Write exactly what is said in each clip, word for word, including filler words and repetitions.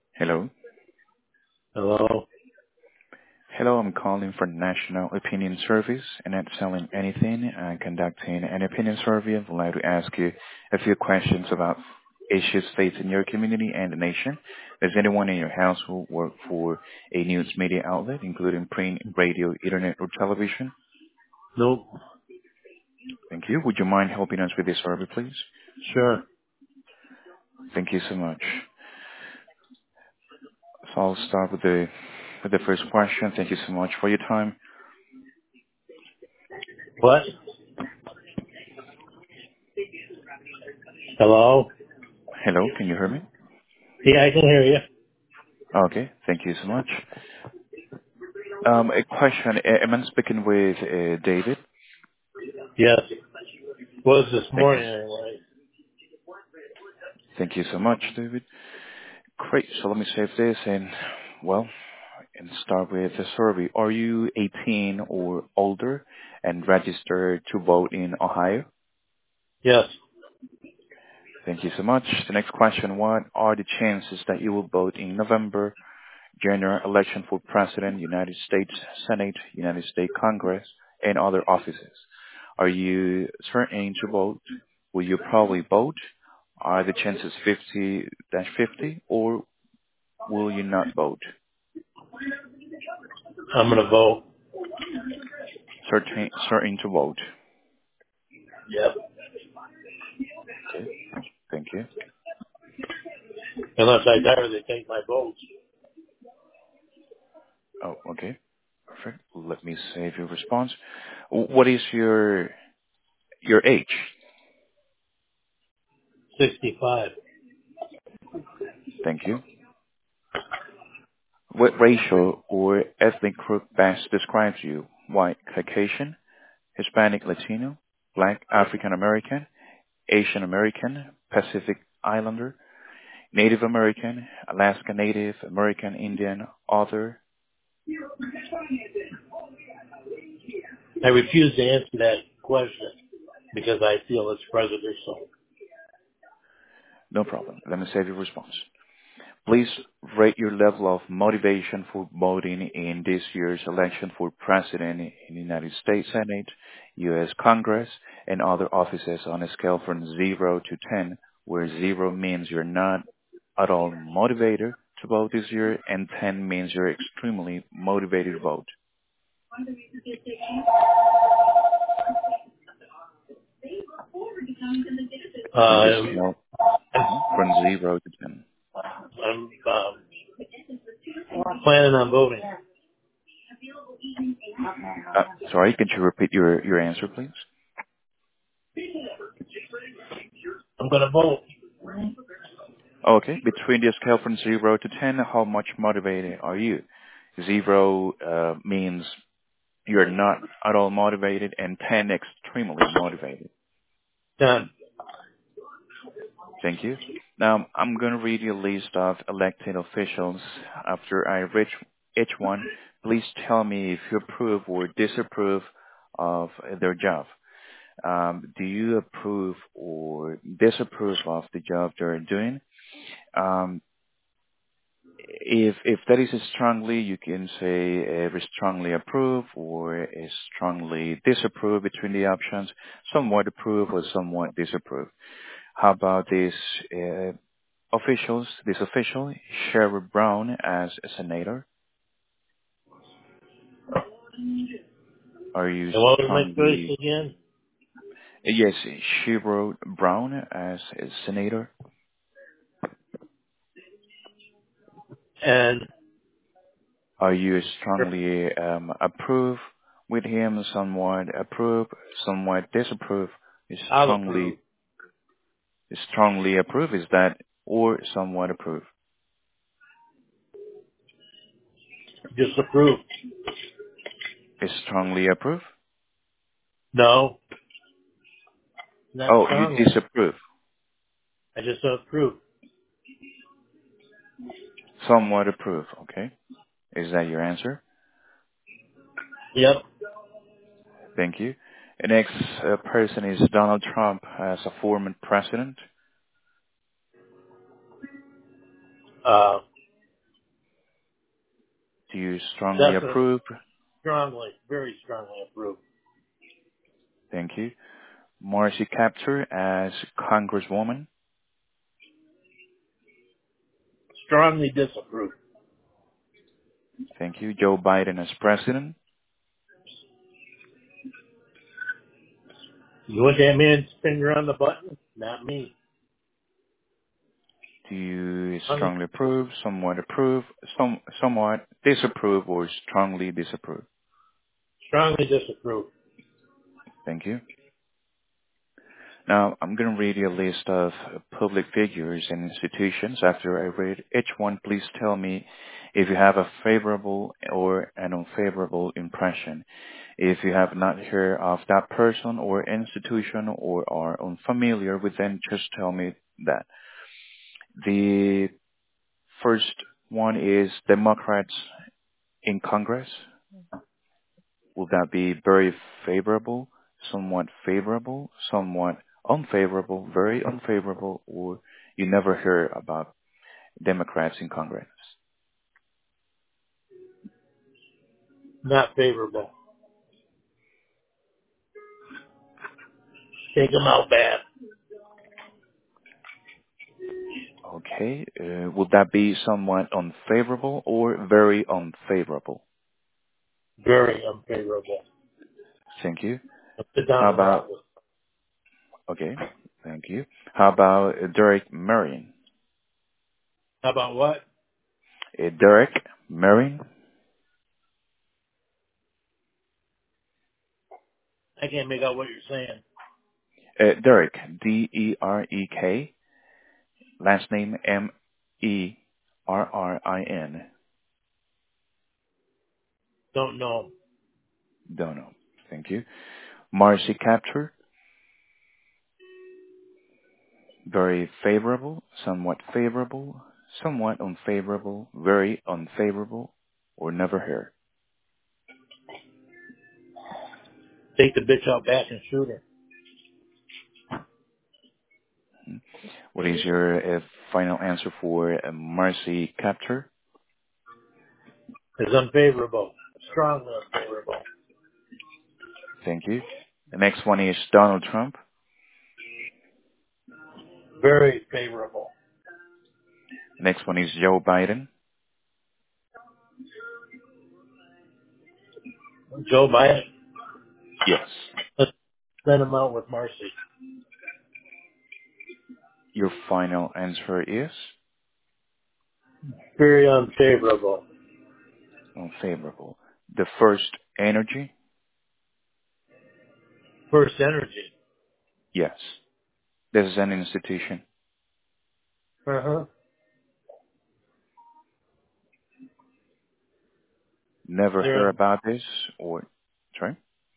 Hello. Hello? Hello, I'm calling for National Opinion Service and not selling anything and conducting an opinion survey. I would like to ask you a few questions about issues facing your community and the nation. Does anyone in your household work for a news media outlet, including print, radio, internet, or television? Nope. Thank you. Would you mind helping us with this survey, please? Sure. Thank you so much. So I'll start with the with the first question. Thank you so much for your time. What? Hello? Hello, can you hear me? Yeah, I can hear you. Okay, thank you so much. Um, a question. a- Am I speaking with uh, David? Yes. Was this Thank you. morning anyway. Thank you so much, David. Great. So let me save this and, well, and start with the survey. Are you eighteen or older and registered to vote in Ohio? Yes. Thank you so much. The next question. What are the chances that you will vote in November general election for President, United States Senate, United States Congress, and other offices? Are you certain to vote? Will you probably vote? Are the chances fifty fifty, or will you not vote? I'm going to vote. Certain, certain to vote. Yep. Okay, thank you. Unless I die or they take my votes. Oh, okay. Perfect. Let me save your response. What is your your age? sixty-five. Thank you. What racial or ethnic group best describes you? White, Caucasian, Hispanic, Latino, Black, African American, Asian American, Pacific Islander, Native American, Alaska Native, American Indian, other? I refuse to answer that question because I feel it's presidential. No problem. Let me save your response. Please rate your level of motivation for voting in this year's election for President in the United States Senate, U S Congress, and other offices on a scale from zero to ten, where zero means you're not at all motivated to vote this year, and ten means you're extremely motivated to vote. On this Um, scale, mhm, from zero to ten. I'm um, planning on voting. Uh, sorry, could you repeat your, your answer, please? I'm going to vote. Okay. Between the scale from zero to ten, how much motivated are you? Zero uh, means you're not at all motivated, and ten extremely motivated. Done. Thank you. Now, I'm going to read you a list of elected officials. After I read each one, please tell me if you approve or disapprove of their job. Um, do you approve or disapprove of the job they're doing? Um, If if that is strongly, you can say uh, strongly approve or uh, strongly disapprove between the options, somewhat approve or somewhat disapprove. How about this uh, officials, this official, Sherrod Brown as a senator? Are you And what was my choice strongly, again? yes, Sherrod Brown as a senator? And Are you strongly um, approve with him, somewhat approve, somewhat disapprove? Is I'll strongly approve. strongly approve, is that, or somewhat approve? Disapprove. Is strongly approve? No. Not Oh, you strongly. disapprove. I just approve. Somewhat approve, okay. Is that your answer? Yep. Thank you. The next uh, person is Donald Trump as a former president. Uh, you strongly Definitely, approve? strongly, very strongly approve. Thank you. Marcy Kaptur as Congresswoman? Strongly disapprove. Thank you. Joe Biden as President? You want that man's finger on the button? Not me. Do you I'm strongly approve, somewhat approve, some, somewhat disapprove, or strongly disapprove? strongly disapprove. Thank you. Now, I'm going to read you a list of public figures and institutions. After I read each one, please tell me if you have a favorable or an unfavorable impression. If you have not heard of that person or institution or are unfamiliar with them, just tell me that. The first one is Democrats in Congress. Will that be very favorable, somewhat favorable, somewhat unfavorable, very unfavorable, or you never hear about Democrats in Congress? Not favorable. Take them out bad. Okay. Uh, would that be somewhat unfavorable or very unfavorable? Very unfavorable. Thank you. I'll sit How down and rot about, with. okay, thank you. How about uh, Derek Merriam? How about what? Uh, Derek Merriam? I can't make out what you're saying. Uh, Derek, D E R E K, last name M E R R I N. Don't know. Don't know. Thank you. Marcy Capture, very favorable, somewhat favorable, somewhat unfavorable, very unfavorable, or never heard. Take the bitch out back and shoot her. What is your uh, final answer for uh, Marcy Capture? It's unfavorable. Strongly unfavorable. Thank you. The next one is Donald Trump. Very favorable. The next one is Joe Biden. Joe Biden. Yes. Let's send him out with Marcy. Your final answer is Very unfavorable. unfavorable. The first energy? First Energy. Yes. This is an institution. Uh huh. Never They're heard about this or, sorry?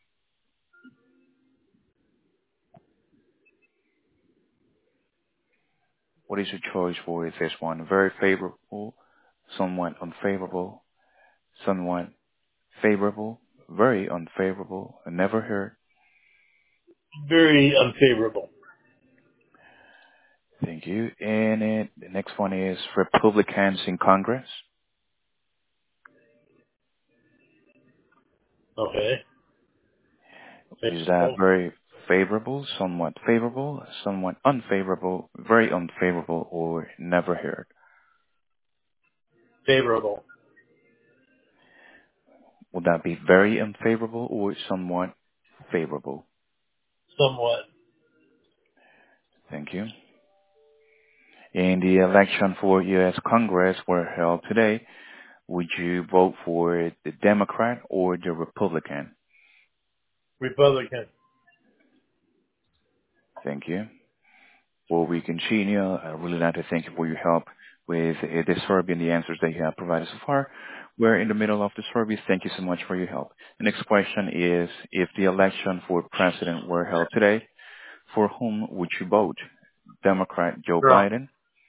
What is your choice for this one? Very favorable, somewhat unfavorable, somewhat favorable, very unfavorable, never heard. very unfavorable. Thank you. And it, the next one is Republicans in Congress. Okay. Is that Favorable. very favorable, somewhat favorable, somewhat unfavorable, very unfavorable, or never heard? Favorable. Would that be very unfavorable or somewhat favorable? Somewhat. Thank you. In the election for U S Congress were held today, would you vote for the Democrat or the Republican? Republican. Thank you. Well, we continue. I really like to thank you for your help with uh, the survey and the answers that you have provided so far. We're in the middle of the survey. Thank you so much for your help. The next question is, if the election for president were held today, for whom would you vote? Democrat Joe Trump. Biden?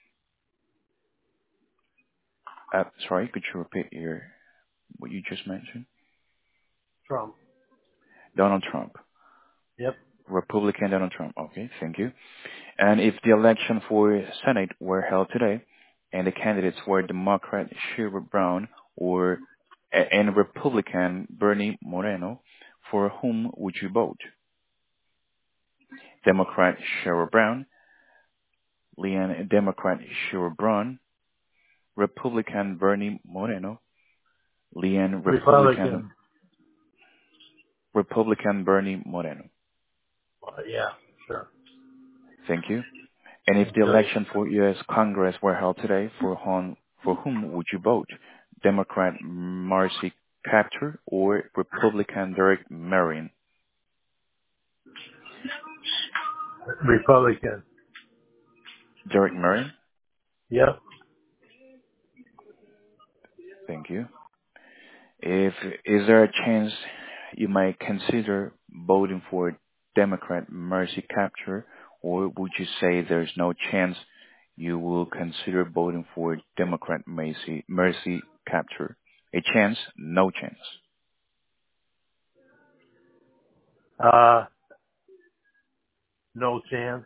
Uh, sorry, could you repeat your what you just mentioned? Trump. Donald Trump. Yep. Republican Donald Trump. Okay, thank you. And if the election for Senate were held today, and the candidates were Democrat Sherrod Brown or A- And Republican Bernie Moreno, for whom would you vote? Democrat Sherrod Brown, Leanne Democrat Sherrod Brown, Republican Bernie Moreno, Leanne Republican Republican. Republican Bernie Moreno. Uh, yeah, sure. Thank you. And if the Great. election for U S Congress were held today, for whom, for whom would you vote? Democrat Marcy Kaptur or Republican Derek Merriam? Republican. Derek Merriam? Yep. Thank you. If is there a chance you might consider voting for Democrat Mercy Kaptur, or would you say there's no chance you will consider voting for Democrat Mercy Mercy Kaptur? A chance, no chance. Uh, no chance.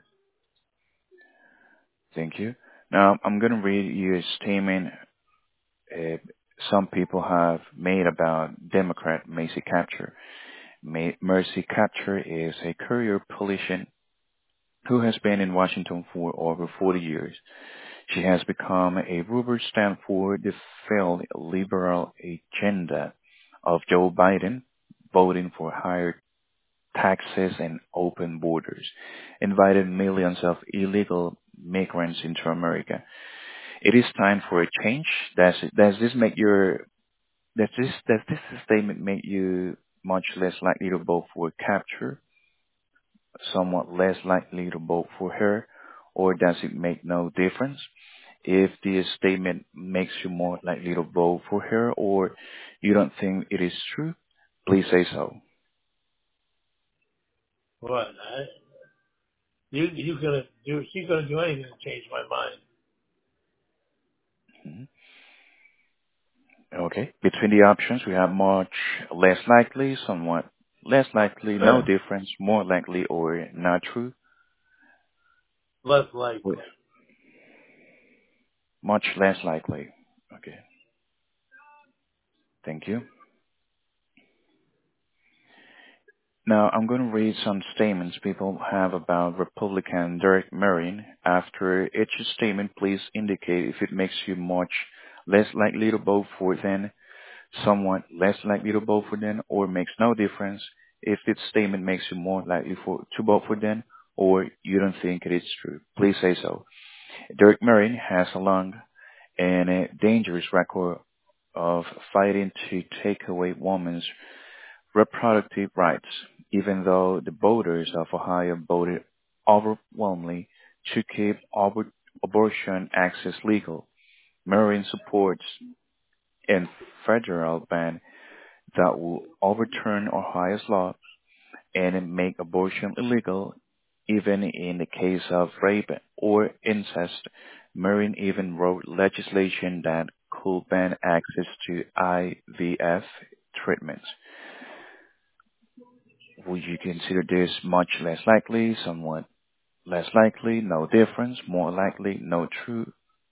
Thank you. Now I'm going to read you a statement uh, some people have made about Democrat Mercy Kaptur. Ma- Mercy Kaptur is a career politician who has been in Washington for over forty years. She has become a rubber stamp for the failed liberal agenda of Joe Biden, voting for higher taxes and open borders, invited millions of illegal migrants into America. It is time for a change. Does, does this make your does this does this statement make you much less likely to vote for capture, somewhat less likely to vote for her, or does it make no difference? If the statement makes you more likely to vote for her or you don't think it is true, please say so. What? I, you you gonna do? She's gonna do anything to change my mind. Mhm. Okay. Between the options, we have much less likely, somewhat less likely, no difference, more likely, or not true. Less likely. Well, much less likely. Okay. Thank you. Now, I'm going to read some statements people have about Republican Derek Merriam. After each statement, please indicate if it makes you much less likely to vote for them, somewhat less likely to vote for them, or makes no difference if its statement makes you more likely for, to vote for them, or you don't think it is true. Please say so. Derek Merriam has a long and a dangerous record of fighting to take away women's reproductive rights, even though the voters of Ohio voted overwhelmingly to keep abor- abortion access legal. Merriam supports a federal ban that will overturn Ohio's law and make abortion illegal, even in the case of rape or incest. Merriam even wrote legislation that could ban access to I V F treatments. Would you consider this much less likely, somewhat less likely, no difference, more likely, no true?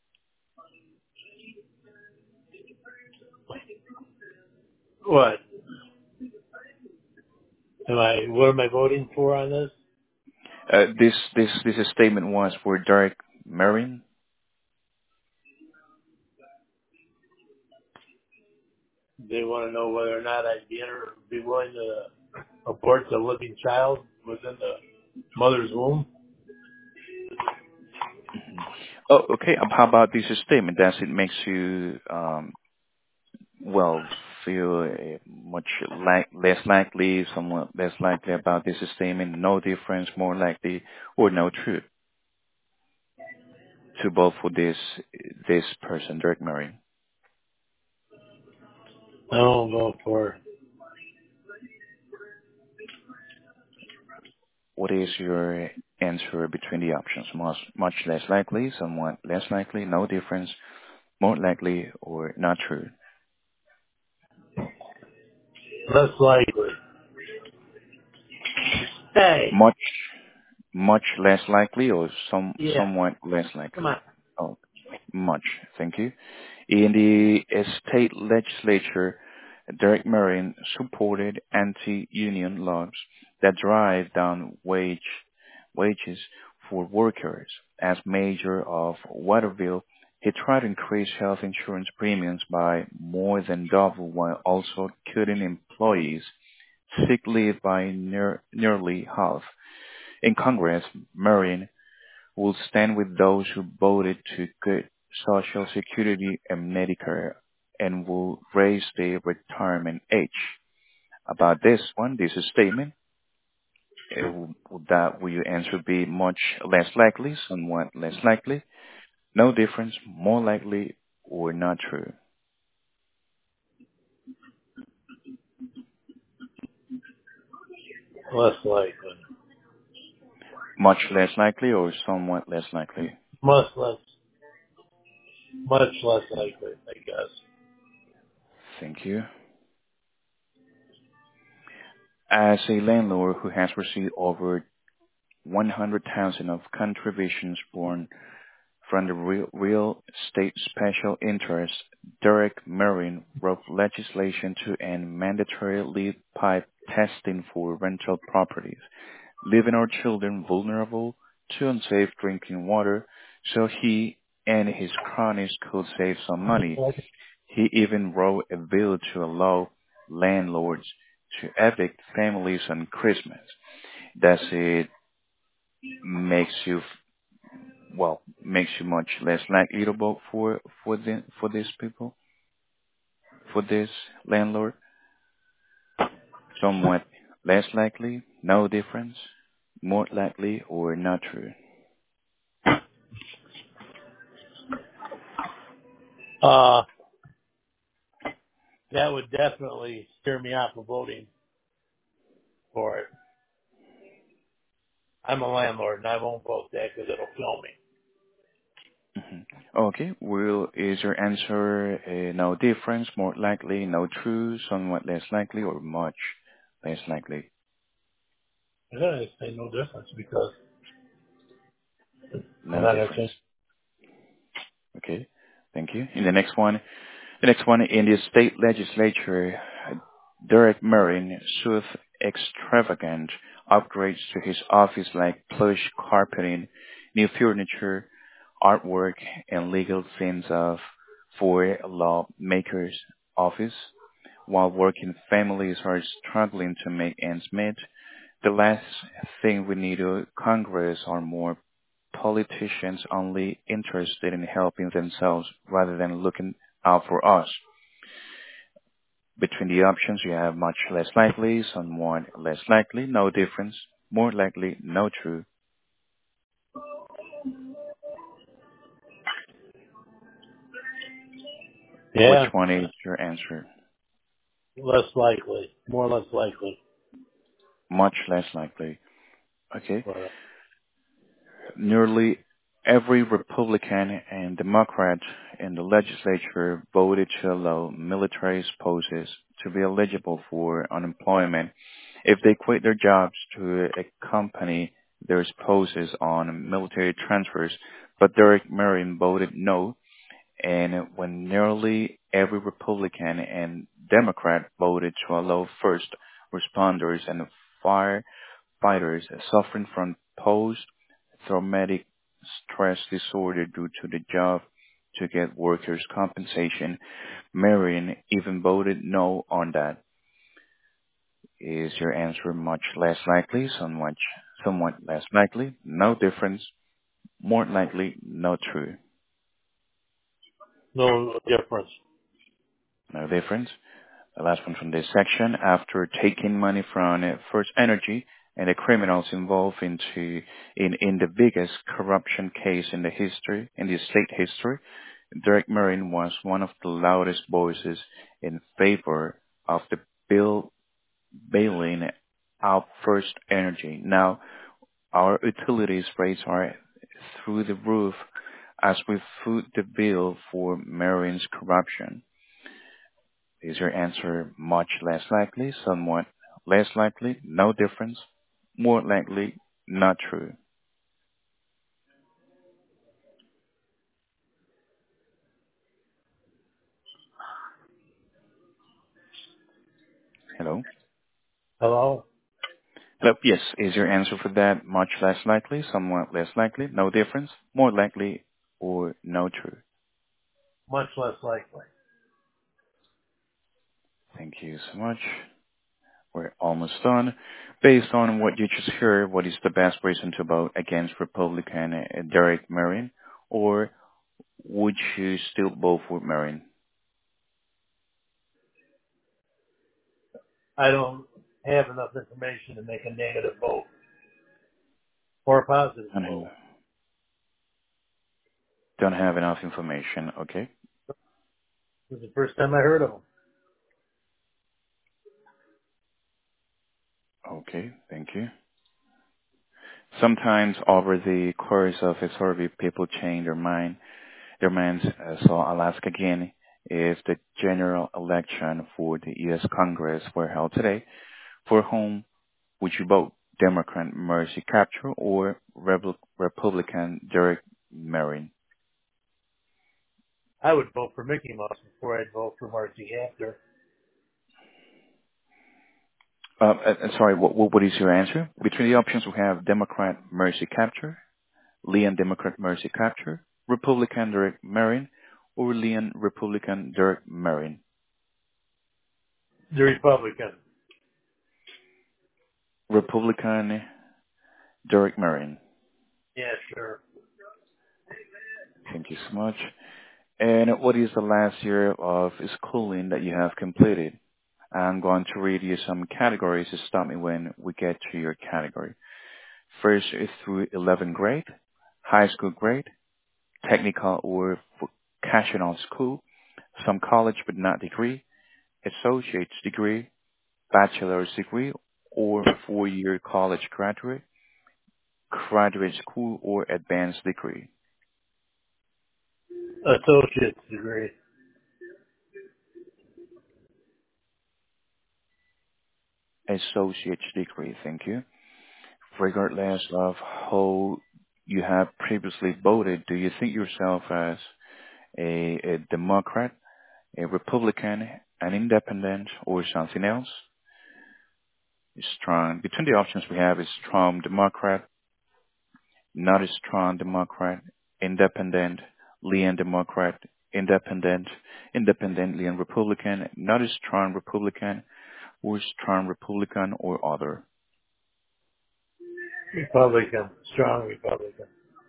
What? Am I? What am I voting for on this? Uh, this this this statement was for Derek Merriam. They want to know whether or not I'd be inter- be willing to abort the living child within the mother's womb. Mhm. Oh, okay. Um, how about this statement? Does it makes you um, well feel uh, much like less likely, somewhat less likely about this statement? No difference, more likely, or no true to vote for this this person, Derek Merriam? I don't vote for. What is your answer between the options? Much, much less likely, somewhat less likely, no difference, more likely, or not true? Less likely. Hey. Much, much less likely, or some, Yeah. somewhat less Come likely? on. Oh, much. Thank you. In the state legislature, Derek Merrin supported anti-union laws that drive down wage wages for workers. As mayor of Waterville, he tried to increase health insurance premiums by more than double while also cutting employees' sick leave by near, nearly half. In Congress, Merrin will stand with those who voted to cut Social Security and Medicare and will raise the retirement age. About this one, this is statement, uh, would that will your answer be much less likely, somewhat less likely, no difference, more likely, or not true? Less likely. Much less likely or somewhat less likely? Much less, much less likely, I guess. Thank you. As a landlord who has received over one hundred thousand of contributions born from the real, real estate special interest, Derek Merrin wrote legislation to end mandatory lead pipe testing for rental properties, leaving our children vulnerable to unsafe drinking water, so he and his cronies could save some money. He even wrote a bill to allow landlords to evict families on Christmas. Does it makes you well, makes you much less likely to vote for for the for these people, for this landlord? Somewhat less likely, no difference, more likely, or not true? Uh, that would definitely steer me off of voting for it. I'm a landlord and I won't vote that because it'll kill me. hmm Okay, well, is your answer uh, no difference, more likely, no true, somewhat less likely, or much less likely? I'm going to say no difference because I'm No not going to difference. change. Okay, thank you. In the next one, The next one, in the state legislature, Derek Merrin sued extravagant upgrades to his office like plush carpeting, new furniture, artwork, and legal scenes of for a lawmaker's office. While working families are struggling to make ends meet, the last thing we need to Congress are more politicians only interested in helping themselves rather than looking out for us. Between the options, you have much less likely, somewhat less likely, no difference, more likely, no true. Which Yeah, one is your answer? less likely, more or less likely. Much less likely. Okay. But, Nearly every Republican and Democrat in the legislature voted to allow military spouses to be eligible for unemployment if they quit their jobs to accompany their spouses on military transfers, but Derek Merrin voted no, and when nearly every Republican and Democrat voted to allow first responders and firefighters suffering from post-traumatic stress disorder due to the job to get workers' compensation, Marion even voted no on that. Is your answer much less likely, somewhat, somewhat less likely, no difference, more likely, no true, no difference. no difference? The last one from this section, after taking money from uh, First Energy and the criminals involved into in, in the biggest corruption case in the history, in the state history, Derek Merrin was one of the loudest voices in favor of the bill bailing out First Energy. Now, our utilities rates are through the roof as we foot the bill for Merrin's corruption. Is your answer much less likely, somewhat less likely, no difference, more likely, not true? Hello? Hello, yes. Is your answer for that much less likely, somewhat less likely, no difference, more likely, or no true? Much less likely. Thank you so much. We're almost done. Based on what you just heard, what is the best reason to vote against Republican uh, Derek Merrin, or would you still vote for Merrin? I don't have enough information to make a negative vote or a positive Don't vote. have, don't have enough information. Okay. This is the first time I heard of him. Okay. Thank you. Sometimes over the course of a survey, people change their mind. Their minds. Uh, so I'll ask again: if the general election for the U S Congress were held today, for whom would you vote? Democrat Mercy Capture or Rebel, Republican Derek Merrin? I would vote for Mickey Mouse before I'd vote for Marcy After. Uh, uh, uh, sorry, what, what is your answer? Between the options, we have Democrat Mercy Capture, Leon Democrat Mercy Capture, Republican Derek Merrin, or Leon Republican Derek Merrin. The Republican. Republican Derek Merrin. Yeah, sure. Thank you so much. And what is the last year of schooling that you have completed? I'm going to read you some categories to stop me when we get to your category. First is through eleventh grade, high school grade, technical or vocational school, some college but not degree, associate's degree, bachelor's degree, or four-year college graduate, graduate school, or advanced degree. Associate's degree. Associate's degree, thank you. Regardless of how you have previously voted, do you think yourself as a, a Democrat, a Republican, an independent, or something else? Strong. Between the options we have is strong Democrat, not a strong Democrat, independent, lean Democrat, independent, independent, lean Republican, not a strong Republican, or strong Republican, or other. Republican. Strong Republican.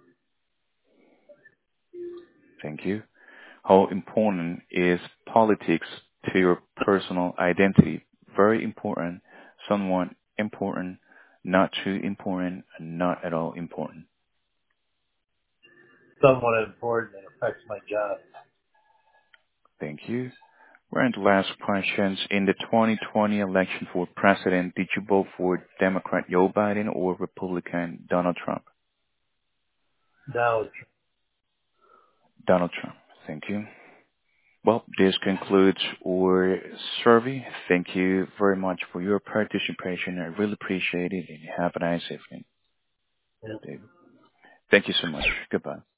Thank you. How important is politics to your personal identity? Very important, somewhat important, not too important, and not at all important. Somewhat important and affects my job. Thank you. We're on the last questions. In the twenty twenty election for president, did you vote for Democrat Joe Biden or Republican Donald Trump? Now, Donald Trump. Thank you. Well, this concludes our survey. Thank you very much for your participation. I really appreciate it, and have a nice evening. yeah. David. Thank you so much. Goodbye.